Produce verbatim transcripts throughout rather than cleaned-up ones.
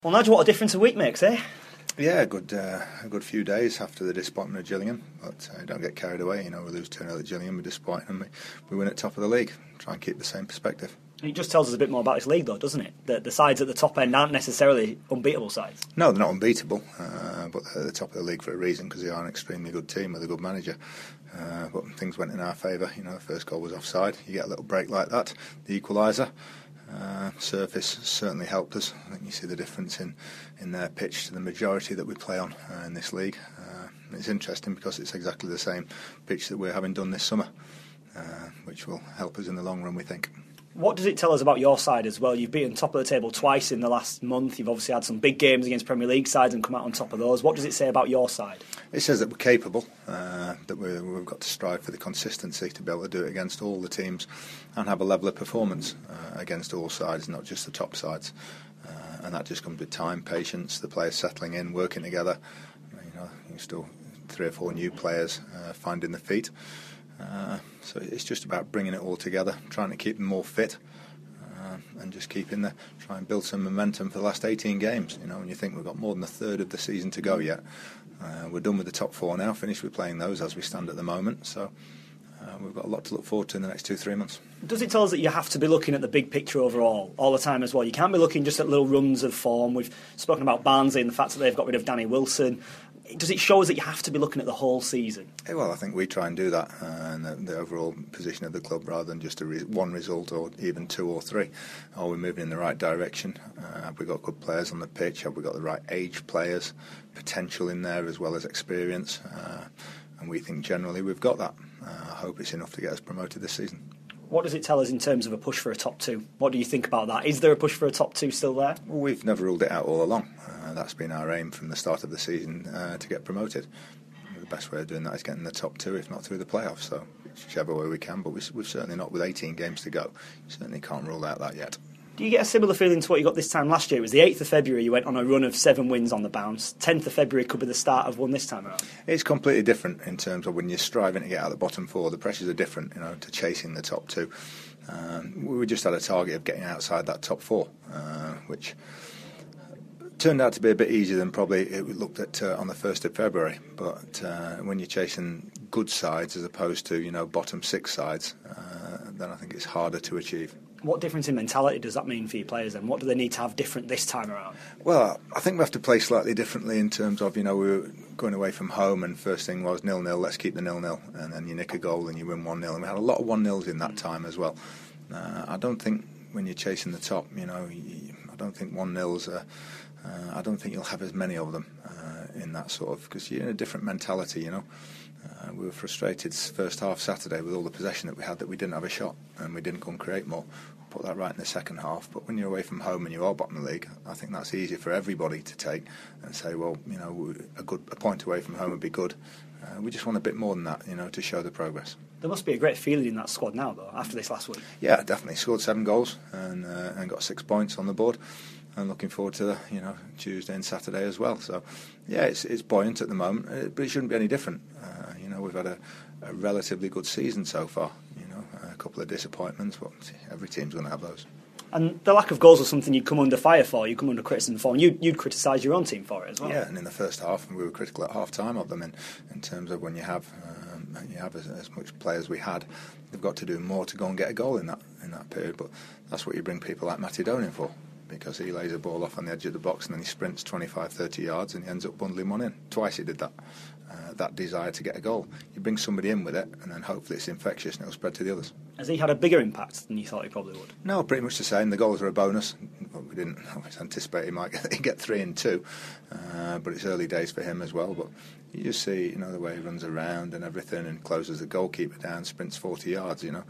Well, Nigel, what a difference a week makes, eh? Yeah, a good, uh, a good few days after the disappointment of Gillingham. But uh, don't get carried away. You know, we lose two nil at Gillingham, we're disappointed, and we, we win at top of the league. Try and keep the same perspective. It just tells us a bit more about this league, though, doesn't it? That the sides at the top end aren't necessarily unbeatable sides. No, they're not unbeatable, uh, but they're at the top of the league for a reason, because they are an extremely good team with a good manager. Uh, but things went in our favour. You know, the first goal was offside. You get a little break like that, the equaliser. Uh, surface certainly helped us. I think you see the difference in, in their pitch to the majority that we play on uh, in this league. Uh, it's interesting because it's exactly the same pitch that we're having done this summer, uh, which will help us in the long run, we think. What does it tell us about your side as well? You've beaten top of the table twice in the last month. You've obviously had some big games against Premier League sides and come out on top of those. What does it say about your side? It says that we're capable, uh, that we're, we've got to strive for the consistency to be able to do it against all the teams and have a level of performance uh, against all sides, not just the top sides. Uh, and that just comes with time, patience, the players settling in, working together. You know, you still three or four new players uh, finding the feet. Uh, so it's just about bringing it all together, trying to keep them more fit, uh, and just keeping the try and build some momentum for the last eighteen games. You know, when you think we've got more than a third of the season to go yet, uh, we're done with the top four now. Finished with playing those as we stand at the moment. So uh, we've got a lot to look forward to in the next two, three months. Does it tell us that you have to be looking at the big picture overall all the time as well? You can't be looking just at little runs of form. We've spoken about Barnsley and the fact that they've got rid of Danny Wilson. Does it show us that you have to be looking at the whole season? Yeah, well, I think we try and do that, uh, and the, the overall position of the club rather than just a re- one result or even two or three. Are we moving in the right direction? Uh, have we got good players on the pitch? Have we got the right age players, potential in there as well as experience? Uh, and we think generally we've got that. Uh, I hope it's enough to get us promoted this season. What does it tell us in terms of a push for a top two? What do you think about that? Is there a push for a top two still there? Well, we've never ruled it out all along. Uh, that's been our aim from the start of the season, uh, to get promoted. The best way of doing that is getting the top two, if not through the playoffs. So whichever way we can, but we, we've certainly not, with eighteen games to go, certainly can't rule out that yet. Do you get a similar feeling to what you got this time last year? It was the eighth of February, you went on a run of seven wins on the bounce. tenth of February could be the start of one this time around. It's completely different in terms of when you're striving to get out of the bottom four. The pressures are different, you know, to chasing the top two. Um, we just had a target of getting outside that top four, uh, which turned out to be a bit easier than probably it looked at uh, on the first of February. But uh, when you're chasing good sides as opposed to, you know, bottom six sides, uh, then I think it's harder to achieve. What difference in mentality does that mean for your players then? What do they need to have different this time around? Well, I think we have to play slightly differently in terms of, you know, we were going away from home and first thing was nil-nil, let's keep the nil-nil. And then you nick a goal and you win one-nil. And we had a lot of one-nils in that time as well. Uh, I don't think when you're chasing the top, you know, I don't think one-nils are... Uh, I don't think you'll have as many of them uh, in that sort of... Because you're in a different mentality, you know. Uh, we were frustrated first half Saturday with all the possession that we had that we didn't have a shot and we didn't go and create more. Put that right in the second half. But when you're away from home and you are bottom of the league, I think that's easier for everybody to take and say, well, you know, a good a point away from home would be good. Uh, we just want a bit more than that, you know, to show the progress. There must be a great feeling in that squad now, though, after this last week. Yeah, definitely. Scored seven goals and uh, and got six points on the board. And looking forward to the, you know, Tuesday and Saturday as well. So, yeah, it's it's buoyant at the moment, but it shouldn't be any different. Uh, you know, we've had a, a relatively good season so far. You know, a couple of disappointments, but every team's going to have those. And the lack of goals was something you'd come under fire for, you'd come under criticism for, and you'd, you'd criticise your own team for it as well. Yeah, and in the first half, we were critical at half time of them in, in terms of when you have um, you have as, as much play as we had, they've got to do more to go and get a goal in that in that period. But that's what you bring people like Matty Doan in for, because he lays a ball off on the edge of the box and then he sprints twenty-five, thirty yards and he ends up bundling one in. Twice he did that. Uh, that desire to get a goal. You bring somebody in with it and then hopefully it's infectious and it'll spread to the others. Has he had a bigger impact than you thought he probably would? No, pretty much the same. The goals are a bonus. We didn't always anticipate he might get, get three and two, uh, but it's early days for him as well. But you just see, you know, the way he runs around and everything and closes the goalkeeper down, sprints forty yards, you know.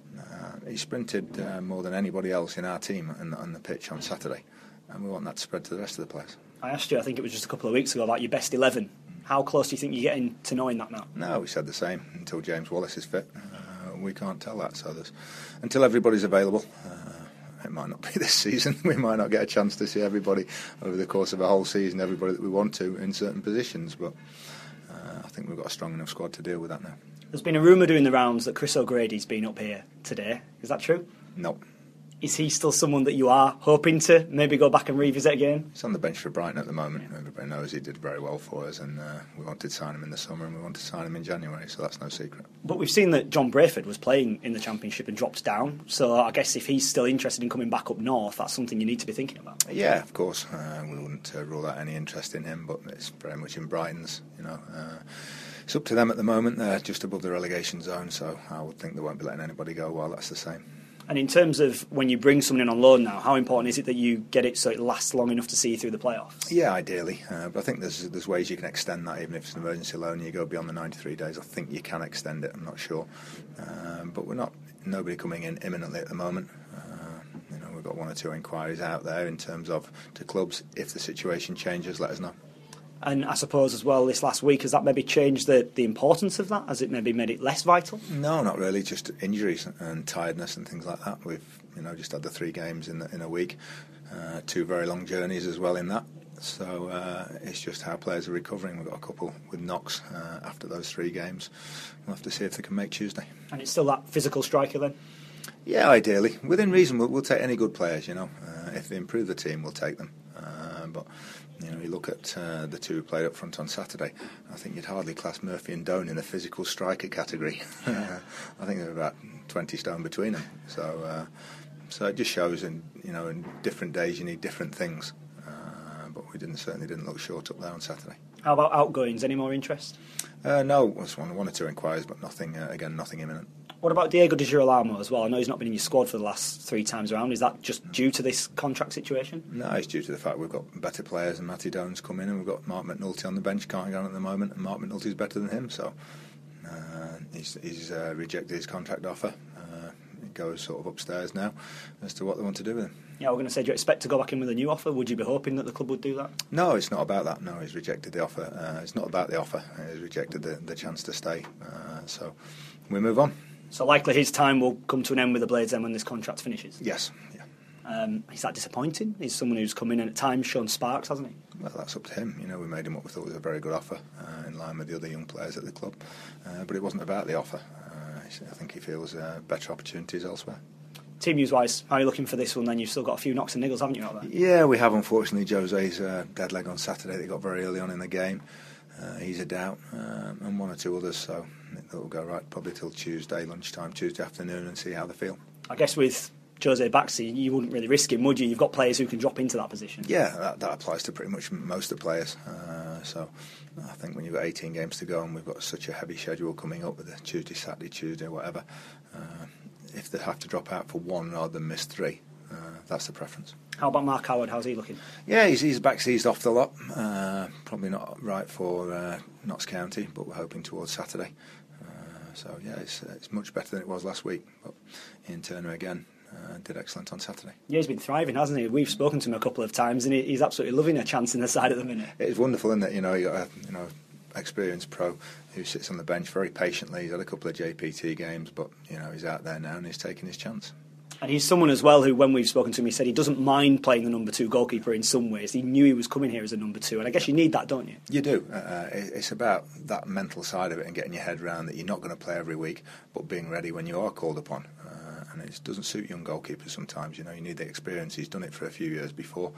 Uh, he sprinted uh, more than anybody else in our team on, on the pitch on Saturday, and we want that to spread to the rest of the players. I asked you, I think it was just a couple of weeks ago, about your best eleven. How close do you think you're getting to knowing that now? No, we said the same until James Wallace is fit. Uh, we can't tell that, so there's, until everybody's available, uh, it might not be this season. We might not get a chance to see everybody over the course of a whole season, everybody that we want to in certain positions, but uh, I think we've got a strong enough squad to deal with that now. There's been a rumour doing the rounds that Chris O'Grady's been up here today. Is that true? No. Is he still someone that you are hoping to maybe go back and revisit again? He's on the bench for Brighton at the moment. Yeah. Everybody knows he did very well for us, and uh, we wanted to sign him in the summer and we wanted to sign him in January, so that's no secret. But we've seen that John Brayford was playing in the Championship and dropped down, so I guess if he's still interested in coming back up north, that's something you need to be thinking about. Yeah, of course. Uh, we wouldn't uh, rule out any interest in him, but it's very much in Brighton's, you know. Uh, it's up to them at the moment. They're just above the relegation zone, so I would think they won't be letting anybody go while that's the same. And in terms of when you bring someone in on loan now, how important is it that you get it so it lasts long enough to see you through the playoffs? Yeah, ideally. Uh, but I think there's there's ways you can extend that, even if it's an emergency loan and you go beyond the ninety-three days. I think you can extend it, I'm not sure. Um, but we're not, nobody coming in imminently at the moment. Uh, you know, we've got one or two inquiries out there in terms of to clubs. If the situation changes, let us know. And I suppose as well, this last week, has that maybe changed the, the importance of that? Has it maybe made it less vital? No, not really. Just injuries and tiredness and things like that. We've, you know, just had the three games in the, in a week, uh, two very long journeys as well in that. So uh, it's just how players are recovering. We've got a couple with knocks uh, after those three games. We'll have to see if they can make Tuesday. And it's still that physical striker then? Yeah, ideally. Within reason, we'll, we'll take any good players, you know. Uh, if they improve the team, we'll take them. Uh, but... You know, you look at uh, the two who played up front on Saturday, I think you'd hardly class Murphy and Doan in the physical striker category. I think there are about twenty stone between them. So uh, so it just shows, in you know, in different days you need different things. Uh, but we didn't certainly didn't look short up there on Saturday. How about outgoings? Any more interest? Uh, no, it was one, one or two inquiries, but nothing, uh, again, nothing imminent. What about Diego Di Girolamo as well? I know he's not been in your squad for the last three times around. Is that just due to this contract situation? No, it's due to the fact we've got better players, and Matty Doan's come in, and we've got Mark McNulty on the bench, can't get on at the moment, and Mark McNulty's better than him, so uh, he's, he's uh, rejected his contract offer. Uh, it goes sort of upstairs now as to what they want to do with him. Yeah, we're going to say, do you expect to go back in with a new offer? Would you be hoping that the club would do that? No, it's not about that. No, he's rejected the offer. Uh, it's not about the offer. He's rejected the, the chance to stay. Uh, so we move on. So likely his time will come to an end with the Blades then when this contract finishes? Yes, yeah. Um, is that disappointing? He's someone who's come in and at times shown sparks, hasn't he? Well, that's up to him. You know, we made him what we thought was a very good offer, uh, in line with the other young players at the club. Uh, but it wasn't about the offer. Uh, I think he feels uh, better opportunities elsewhere. Team news-wise, how are you looking for this one then? You've still got a few knocks and niggles, haven't you, out there? Yeah, we have, unfortunately. Jose's uh, dead leg on Saturday that got very early on in the game. Uh, he's a doubt, um, and one or two others, so it'll go right probably till Tuesday, lunchtime, Tuesday afternoon, and see how they feel. I guess with Jose Baxi, you wouldn't really risk him, would you? You've got players who can drop into that position. Yeah, that, that applies to pretty much most of the players. Uh, so I think when you've got eighteen games to go and we've got such a heavy schedule coming up with the Tuesday, Saturday, Tuesday, whatever, uh, if they have to drop out for one rather than miss three, uh, that's the preference. How about Mark Howard? How's he looking? Yeah, he's, he's back seized off the lot. Uh, probably not right for uh, Notts County, but we're hoping towards Saturday. Uh, so yeah, it's, it's much better than it was last week. But Ian Turner again uh, did excellent on Saturday. Yeah, he's been thriving, hasn't he? We've spoken to him a couple of times, and he, he's absolutely loving a chance in the side at the minute. It's wonderful, isn't it? You know, you got a you know experienced pro who sits on the bench very patiently. He's had a couple of J P T games, but you know he's out there now and he's taking his chance. And he's someone as well who, when we've spoken to him, he said he doesn't mind playing the number two goalkeeper in some ways. He knew he was coming here as a number two, and I guess you need that, don't you? You do. Uh, it's about that mental side of it and getting your head around that you're not going to play every week, but being ready when you are called upon. Uh, and it doesn't suit young goalkeepers sometimes. You know, you need the experience. He's done it for a few years before,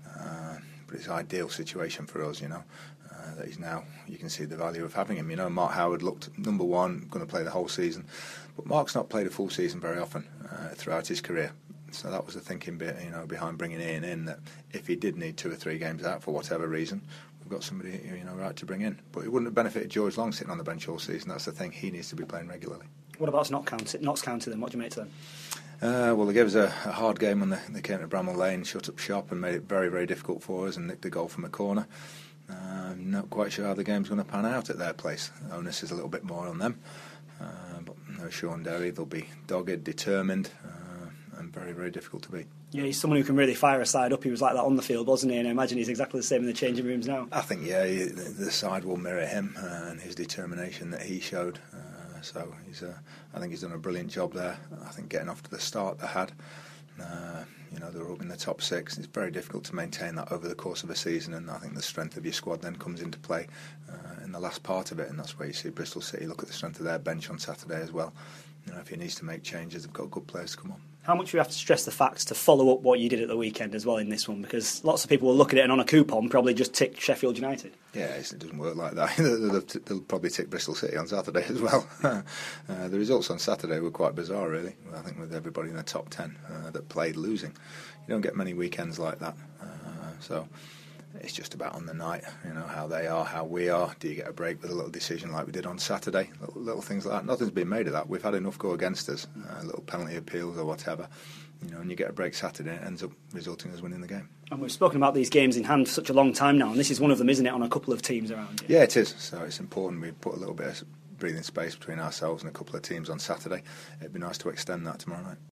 uh, but it's an ideal situation for us. You know, uh, that he's now. You can see the value of having him. You know, Mark Howard looked number one, going to play the whole season. But Mark's not played a full season very often uh, throughout his career. So that was the thinking bit, you know, behind bringing Ian in, that if he did need two or three games out for whatever reason, we've got somebody, you know, right to bring in. But it wouldn't have benefited George Long sitting on the bench all season. That's the thing. He needs to be playing regularly. What about Notts County, Notts County then? What do you make to them? Uh, well, they gave us a, a hard game when they, they came to Bramall Lane, shut up shop and made it very, very difficult for us and nicked a goal from a corner. Uh, not quite sure how the game's going to pan out at their place. The onus is a little bit more on them. Uh, but no Sean Derry, they'll be dogged, determined, uh, and very, very difficult to beat. Yeah, he's someone who can really fire a side up. He was like that on the field, wasn't he? And I imagine he's exactly the same in the changing rooms now. I think, yeah, he, the side will mirror him uh, and his determination that he showed. Uh, so he's, uh, I think he's done a brilliant job there. I think getting off to the start they had, uh, you know, they were up in the top six. It's very difficult to maintain that over the course of a season, and I think the strength of your squad then comes into play uh, in the last part of it, and that's where you see Bristol City look at the strength of their bench on Saturday as well. You know, if he needs to make changes, they've got good players to come on. How much do you have to stress the facts to follow up what you did at the weekend as well in this one? Because lots of people will look at it and on a coupon probably just tick Sheffield United. Yeah, it doesn't work like that. they'll, they'll probably tick Bristol City on Saturday as well. uh, the results on Saturday were quite bizarre, really. I think with everybody in the top ten uh, that played losing. You don't get many weekends like that. Uh, so it's just about on the night, you know, how they are, how we are. Do you get a break with a little decision like we did on Saturday? Little, little things like that. Nothing's been made of that. We've had enough go against us, uh, little penalty appeals or whatever. You know, and you get a break Saturday, it ends up resulting in us winning the game. And we've spoken about these games in hand for such a long time now, and this is one of them, isn't it, on a couple of teams around you? Yeah, it is. So it's important we put a little bit of breathing space between ourselves and a couple of teams on Saturday. It'd be nice to extend that tomorrow night.